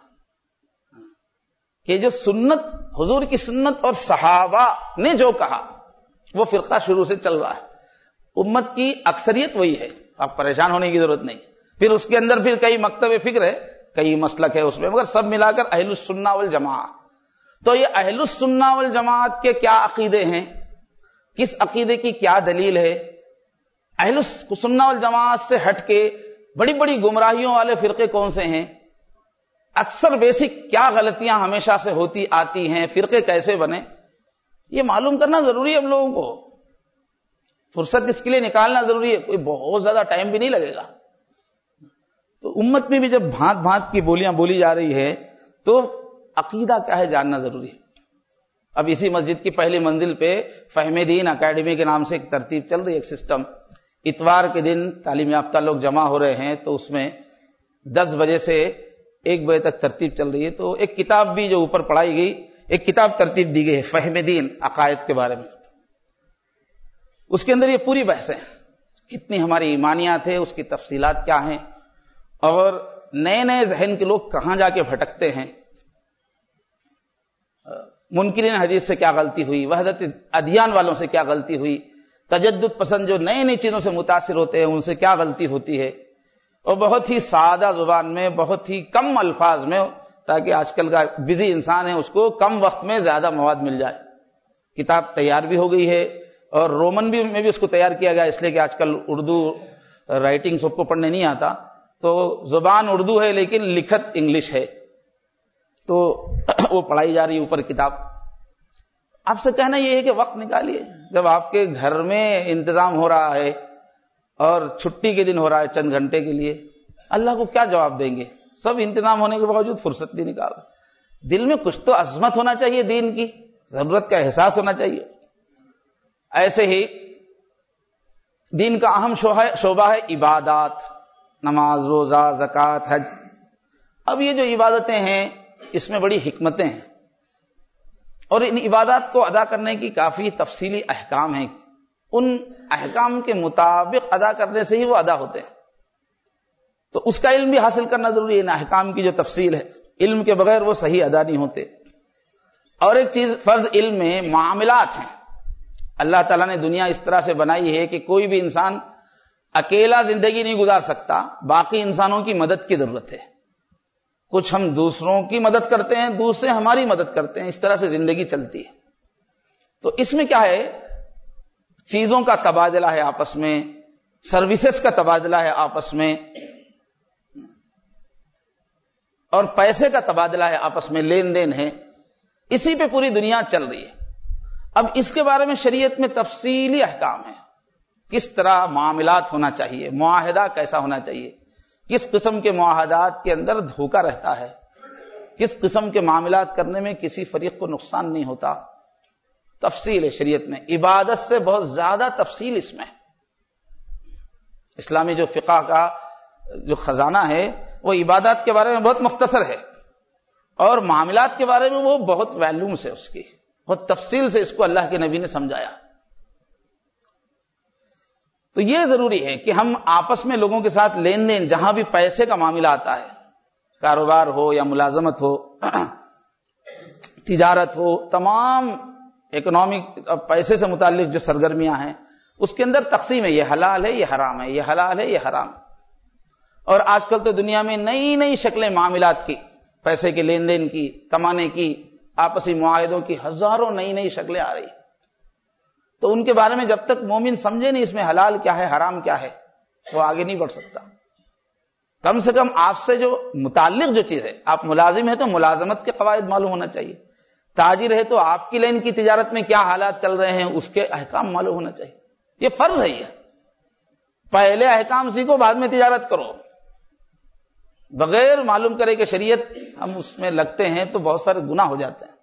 کہ جو سنت، حضور کی سنت اور صحابہ نے جو کہا وہ فرقہ شروع سے چل رہا ہے۔ امت کی اکثریت وہی ہے، آپ پریشان ہونے کی ضرورت نہیں۔ پھر اس کے اندر پھر کئی مکتب فکر ہے، کئی مسلک ہے اس میں، مگر سب ملا کر اہل السنہ والجماعت۔ تو یہ اہل السنہ والجماعت کے کیا عقیدے ہیں، کس عقیدے کی کیا دلیل ہے، اہل السنہ والجماعت سے ہٹ کے بڑی بڑی گمراہیوں والے فرقے کون سے ہیں، اکثر بیسک کیا غلطیاں ہمیشہ سے ہوتی آتی ہیں، فرقے کیسے بنے، یہ معلوم کرنا ضروری ہے ہم لوگوں کو۔ فرصت اس کے لیے نکالنا ضروری ہے، کوئی بہت زیادہ ٹائم بھی نہیں لگے گا۔ تو امت میں بھی جب بھانت بھانت کی بولیاں بولی جا رہی ہے تو عقیدہ کیا ہے جاننا ضروری ہے۔ اب اسی مسجد کی پہلی منزل پہ فہم دین اکیڈمی کے نام سے ایک ترتیب چل رہی ہے، ایک سسٹم۔ اتوار کے دن تعلیم یافتہ لوگ جمع ہو رہے ہیں، تو اس میں دس بجے سے ایک بجے تک ترتیب چل رہی ہے۔ تو ایک کتاب بھی جو اوپر پڑھائی گئی، ایک کتاب ترتیب دی گئی ہے فہم دین عقائد کے بارے میں۔ اس کے اندر یہ پوری بحث ہے، کتنی ہماری ایمانیات ہے، اس کی تفصیلات کیا ہیں، اور نئے نئے ذہن کے لوگ کہاں جا کے بھٹکتے ہیں، منکرین حدیث سے کیا غلطی ہوئی، وحدت ادیان والوں سے کیا غلطی ہوئی، تجدد پسند جو نئی نئی چیزوں سے متاثر ہوتے ہیں ان سے کیا غلطی ہوتی ہے، اور بہت ہی سادہ زبان میں، بہت ہی کم الفاظ میں، تاکہ آج کل کا بزی انسان ہے اس کو کم وقت میں زیادہ مواد مل جائے۔ کتاب تیار بھی ہو گئی ہے، اور رومن بھی میں بھی اس کو تیار کیا گیا، اس لیے کہ آج کل اردو رائٹنگ سب کو پڑھنے نہیں آتا، تو زبان اردو ہے لیکن لکھت انگلش ہے، تو وہ پڑھائی جا رہی ہے اوپر کتاب۔ آپ سے کہنا یہ ہے کہ وقت نکالیے، جب آپ کے گھر میں انتظام ہو رہا ہے اور چھٹی کے دن ہو رہا ہے چند گھنٹے کے لیے، اللہ کو کیا جواب دیں گے؟ سب انتظام ہونے کے باوجود فرصت نہیں نکال، دل میں کچھ تو عظمت ہونا چاہیے، دین کی ضرورت کا احساس ہونا چاہیے۔ ایسے ہی دین کا اہم شعبہ ہے عبادات، نماز، روزہ، زکوٰۃ، حج۔ اب یہ جو عبادتیں ہیں اس میں بڑی حکمتیں ہیں، اور ان عبادات کو ادا کرنے کی کافی تفصیلی احکام ہیں، ان احکام کے مطابق ادا کرنے سے ہی وہ ادا ہوتے ہیں۔ تو اس کا علم بھی حاصل کرنا ضروری ہے، ان احکام کی جو تفصیل ہے، علم کے بغیر وہ صحیح ادا نہیں ہوتے۔ اور ایک چیز فرض علم میں معاملات ہیں۔ اللہ تعالیٰ نے دنیا اس طرح سے بنائی ہے کہ کوئی بھی انسان اکیلا زندگی نہیں گزار سکتا، باقی انسانوں کی مدد کی ضرورت ہے۔ کچھ ہم دوسروں کی مدد کرتے ہیں، دوسرے ہماری مدد کرتے ہیں، اس طرح سے زندگی چلتی ہے۔ تو اس میں کیا ہے، چیزوں کا تبادلہ ہے آپس میں، سروسز کا تبادلہ ہے آپس میں، اور پیسے کا تبادلہ ہے آپس میں، لین دین ہے، اسی پہ پوری دنیا چل رہی ہے۔ اب اس کے بارے میں شریعت میں تفصیلی احکام ہیں، کس طرح معاملات ہونا چاہیے، معاہدہ کیسا ہونا چاہیے، کس قسم کے معاہدات کے اندر دھوکہ رہتا ہے، کس قسم کے معاملات کرنے میں کسی فریق کو نقصان نہیں ہوتا، تفصیل ہے شریعت میں. عبادت سے بہت زیادہ تفصیل اس میں. اسلامی جو فقہ کا جو خزانہ ہے وہ عبادات کے بارے میں بہت مختصر ہے، اور معاملات کے بارے میں وہ بہت ویلیوم سے، اس کی بہت تفصیل سے اس کو اللہ کے نبی نے سمجھایا. تو یہ ضروری ہے کہ ہم آپس میں لوگوں کے ساتھ لین دین، جہاں بھی پیسے کا معاملہ آتا ہے، کاروبار ہو یا ملازمت ہو، تجارت ہو، تمام اکنامک پیسے سے متعلق جو سرگرمیاں ہیں، اس کے اندر تقسیم ہے، یہ حلال ہے، یہ حرام ہے، یہ حلال ہے، یہ حرام ہے. اور آج کل تو دنیا میں نئی نئی شکلیں معاملات کی، پیسے کے لین دین کی، کمانے کی، آپسی معاہدوں کی ہزاروں نئی نئی شکلیں آ رہی. تو ان کے بارے میں جب تک مومن سمجھے نہیں اس میں حلال کیا ہے، حرام کیا ہے، وہ آگے نہیں بڑھ سکتا. کم سے کم آپ سے جو متعلق جو چیز ہے، آپ ملازم ہیں تو ملازمت کے قواعد معلوم ہونا چاہیے، تاجر ہے تو آپ کی لین کی تجارت میں کیا حالات چل رہے ہیں اس کے احکام معلوم ہونا چاہیے. یہ فرض ہے. یہ پہلے احکام سیکھو، بعد میں تجارت کرو. بغیر معلوم کرے کہ شریعت ہم اس میں لگتے ہیں تو بہت سارے گناہ ہو جاتے ہیں.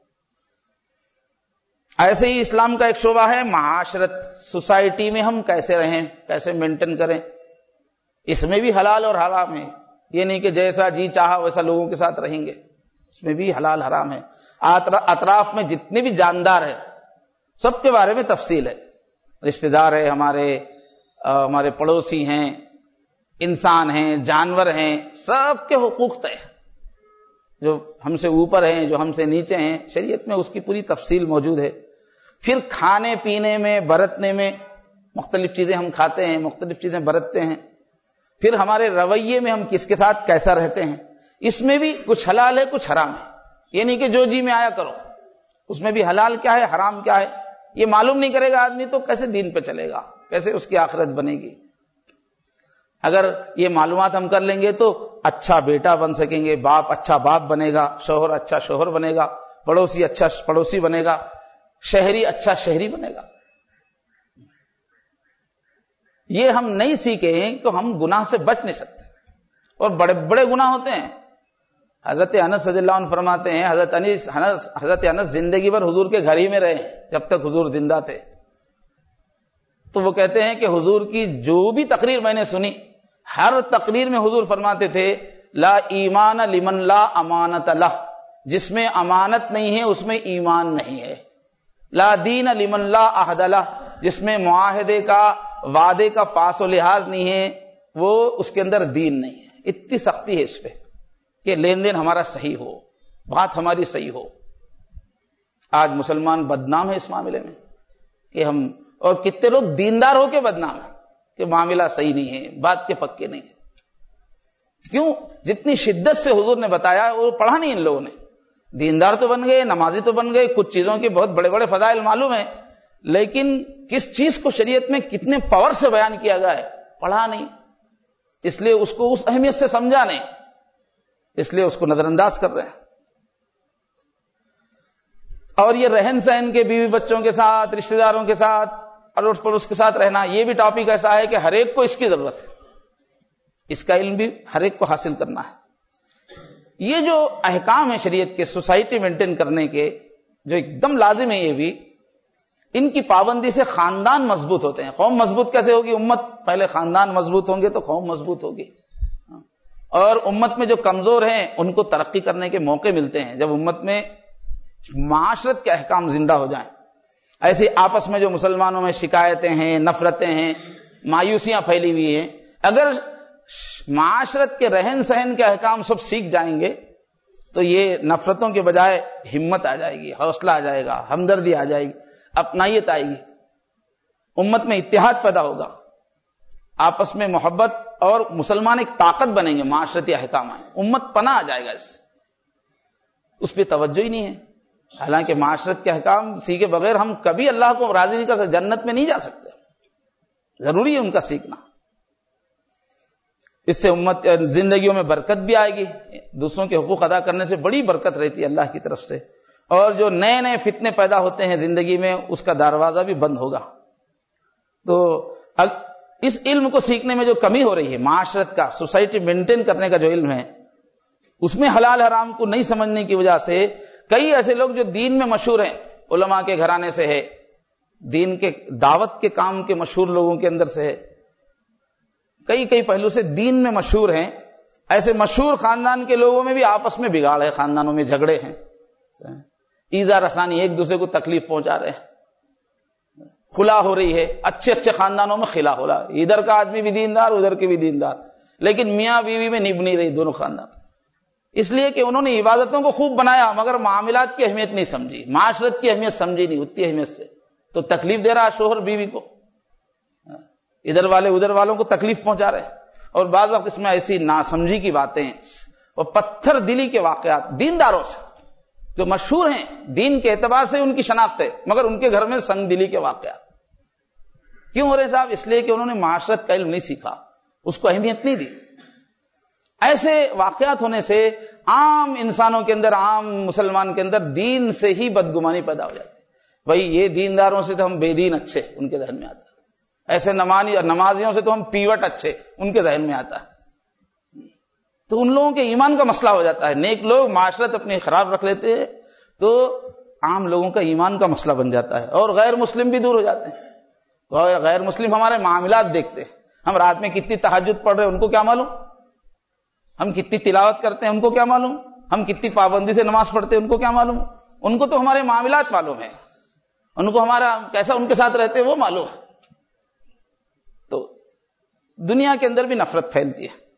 ایسے ہی اسلام کا ایک شعبہ ہے معاشرت، سوسائٹی میں ہم کیسے رہیں، کیسے مینٹین کریں. اس میں بھی حلال اور حرام ہے. یہ نہیں کہ جیسا جی چاہا ویسا لوگوں کے ساتھ رہیں گے، اس میں بھی حلال حرام ہے. اطراف میں جتنے بھی جاندار ہیں سب کے بارے میں تفصیل ہے. رشتہ دار ہے ہمارے، ہمارے پڑوسی ہیں، انسان ہیں، جانور ہیں، سب کے حقوق طے ہیں. جو ہم سے اوپر ہیں، جو ہم سے نیچے ہیں، شریعت میں اس کی پوری تفصیل موجود ہے. پھر کھانے پینے میں، برتنے میں، مختلف چیزیں ہم کھاتے ہیں، مختلف چیزیں برتتے ہیں. پھر ہمارے رویے میں ہم کس کے ساتھ کیسا رہتے ہیں، اس میں بھی کچھ حلال ہے، کچھ حرام ہے. یہ نہیں کہ جو جی میں آیا کرو، اس میں بھی حلال کیا ہے، حرام کیا ہے، یہ معلوم نہیں کرے گا آدمی تو کیسے دین پہ چلے گا، کیسے اس کی آخرت بنے گی. اگر یہ معلومات ہم کر لیں گے تو اچھا بیٹا بن سکیں گے، باپ اچھا باپ بنے گا، شوہر اچھا شوہر بنے گا، پڑوسی اچھا پڑوسی بنے گا، شہری اچھا شہری بنے گا. یہ ہم نہیں سیکھیں تو ہم گناہ سے بچ نہیں سکتے، اور بڑے بڑے گناہ ہوتے ہیں. حضرت انس رضی اللہ عنہ فرماتے ہیں، حضرت انس حضرت انس زندگی بھر حضور کے گھر ہی میں رہے جب تک حضور زندہ تھے. تو وہ کہتے ہیں کہ حضور کی جو بھی تقریر میں نے سنی، ہر تقریر میں حضور فرماتے تھے لا ایمان لمن لا امانت لہ، جس میں امانت نہیں ہے اس میں ایمان نہیں ہے. لا دین لمن لا عہد لہ، جس میں معاہدے کا، وعدے کا پاس و لحاظ نہیں ہے وہ اس کے اندر دین نہیں ہے. اتنی سختی ہے اس پہ کہ لین دین ہمارا صحیح ہو، بات ہماری صحیح ہو. آج مسلمان بدنام ہے اس معاملے میں کہ ہم، اور کتنے لوگ دیندار ہو کے بدنام ہیں کہ معاملہ صحیح نہیں ہے، بات کے پکے نہیں ہے. کیوں؟ جتنی شدت سے حضور نے بتایا وہ پڑھا نہیں ان لوگوں نے. دیندار تو بن گئے، نمازی تو بن گئے، کچھ چیزوں کے بہت بڑے بڑے فضائل معلوم ہیں، لیکن کس چیز کو شریعت میں کتنے پاور سے بیان کیا گیا ہے پڑھا نہیں. اس لیے اس کو اس اہمیت سے سمجھا نہیں، اس لیے اس کو نظر انداز کر رہے ہیں. اور یہ رہن سہن کے بیوی بچوں کے ساتھ، رشتہ داروں کے ساتھ، اڑوس پڑوس کے ساتھ رہنا، یہ بھی ٹاپک ایسا ہے کہ ہر ایک کو اس کی ضرورت ہے. اس کا علم بھی ہر ایک کو حاصل کرنا ہے. یہ جو احکام ہیں شریعت کے سوسائٹی مینٹین کرنے کے، جو ایک دم لازم ہے، یہ بھی ان کی پابندی سے خاندان مضبوط ہوتے ہیں. قوم مضبوط کیسے ہوگی؟ امت پہلے خاندان مضبوط ہوں گے تو قوم مضبوط ہوگی. اور امت میں جو کمزور ہیں ان کو ترقی کرنے کے موقع ملتے ہیں جب امت میں معاشرت کے احکام زندہ ہو جائیں. ایسے آپس میں جو مسلمانوں میں شکایتیں ہیں، نفرتیں ہیں، مایوسیاں پھیلی ہوئی ہیں، اگر معاشرت کے رہن سہن کے احکام سب سیکھ جائیں گے تو یہ نفرتوں کے بجائے ہمت آ جائے گی، حوصلہ آ جائے گا، ہمدردی آ جائے گی، اپنائیت آئے گی، امت میں اتحاد پیدا ہوگا، آپس میں محبت، اور مسلمان ایک طاقت بنیں گے. معاشرتی احکام آئیں، امت پناہ آ جائے گا. اس اس پہ توجہ ہی نہیں ہے. حالانکہ معاشرت کے احکام سیکھے بغیر ہم کبھی اللہ کو راضی نہیں کر سکتے، جنت میں نہیں جا سکتے. ضروری ہے ان کا سیکھنا. اس سے امت زندگیوں میں برکت بھی آئے گی. دوسروں کے حقوق ادا کرنے سے بڑی برکت رہتی ہے اللہ کی طرف سے. اور جو نئے نئے فتنے پیدا ہوتے ہیں زندگی میں، اس کا دروازہ بھی بند ہوگا. تو اب اس علم کو سیکھنے میں جو کمی ہو رہی ہے، معاشرت کا، سوسائٹی مینٹین کرنے کا جو علم ہے، اس میں حلال حرام کو نہیں سمجھنے کی وجہ سے کئی ایسے لوگ جو دین میں مشہور ہیں، علماء کے گھرانے سے ہے، دین کے دعوت کے کام کے مشہور لوگوں کے اندر سے ہے، کئی کئی پہلو سے دین میں مشہور ہیں، ایسے مشہور خاندان کے لوگوں میں بھی آپس میں بگاڑ ہے، خاندانوں میں جھگڑے ہیں، ایذا رسانی، ایک دوسرے کو تکلیف پہنچا رہے ہیں، خلا ہو رہی ہے، اچھے اچھے خاندانوں میں خلا ہو رہا ہے، ادھر کا آدمی بھی دیندار ادھر کے بھی دیندار، لیکن میاں بیوی میں نبھ نہیں رہی دونوں خاندان، اس لیے کہ انہوں نے عبادتوں کو خوب بنایا مگر معاملات کی اہمیت نہیں سمجھی، معاشرت کی اہمیت سمجھی نہیں اتنی اہمیت سے، تو تکلیف دے رہا شوہر بیوی کو، ادھر والے ادھر والوں کو تکلیف پہنچا رہے ہیں، اور بعض وقت اس میں ایسی ناسمجھی کی باتیں اور پتھر دلی کے واقعات دینداروں سے جو مشہور ہیں، دین کے اعتبار سے ان کی شناخت ہے، مگر ان کے گھر میں سنگ دلی کے واقعات کیوں ہو رہے صاحب؟ اس لیے کہ انہوں نے معاشرت کا علم نہیں سیکھا، اس کو اہمیت نہیں دی۔ ایسے واقعات ہونے سے عام انسانوں کے اندر، عام مسلمان کے اندر دین سے ہی بدگمانی پیدا ہو جاتی ہے، بھائی یہ دینداروں سے تو ہم بے دین اچھے، ان کے ذہن میں آتا ہے، ایسے نمازی نمازیوں سے تو ہم پیوٹ اچھے، ان کے ذہن میں آتا ہے، تو ان لوگوں کے ایمان کا مسئلہ ہو جاتا ہے، نیک لوگ معاشرت اپنی خراب رکھ لیتے ہیں تو عام لوگوں کا ایمان کا مسئلہ بن جاتا ہے، اور غیر مسلم بھی دور ہو جاتے ہیں، اور غیر مسلم ہمارے معاملات دیکھتے ہیں، ہم رات میں کتنی تہجد پڑھ رہے ہیں ان کو کیا معلوم، ہم کتنی تلاوت کرتے ہیں ان کو کیا معلوم، ہم کتنی پابندی سے نماز پڑھتے ہیں ان کو کیا معلوم، ان کو تو ہمارے معاملات معلوم ہے، ان کو ہمارا کیسا ان کے ساتھ رہتے ہیں وہ معلوم ہے۔ تو دنیا کے اندر بھی نفرت پھیلتی ہے،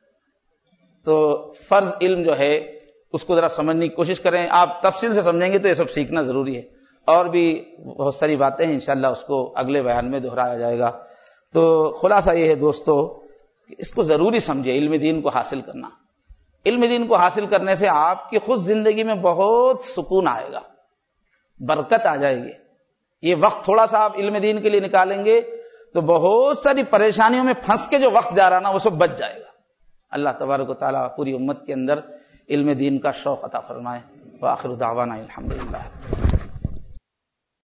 تو فرض علم جو ہے اس کو ذرا سمجھنے کی کوشش کریں، آپ تفصیل سے سمجھیں گے تو یہ سب سیکھنا ضروری ہے، اور بھی بہت ساری باتیں ہیں انشاءاللہ اس کو اگلے بیان میں دہرایا جائے گا۔ تو خلاصہ یہ ہے دوستو کہ اس کو ضروری سمجھے، علم دین کو حاصل کرنا، علم دین کو حاصل کرنے سے آپ کی خود زندگی میں بہت سکون آئے گا، برکت آ جائے گی، یہ وقت تھوڑا سا آپ علم دین کے لیے نکالیں گے تو بہت ساری پریشانیوں میں پھنس کے جو وقت جا رہا نا وہ سب بچ جائے گا۔ اللہ تبارک و تعالیٰ پوری امت کے اندر علم دین کا شوق عطا فرمائے۔ وآخر دعوانا الحمدللہ۔